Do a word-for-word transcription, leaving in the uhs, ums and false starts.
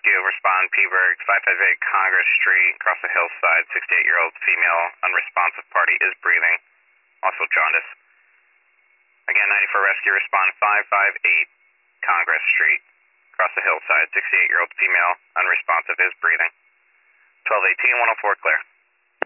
Rescue, respond Peaburg, five five eight Congress Street, across the hillside, sixty-eight-year-old female, unresponsive, party is breathing, also jaundice. Again, ninety-four Rescue, respond five five eight Congress Street, across the hillside, sixty-eight-year-old female, unresponsive, is breathing. twelve eighteen, one oh four, clear.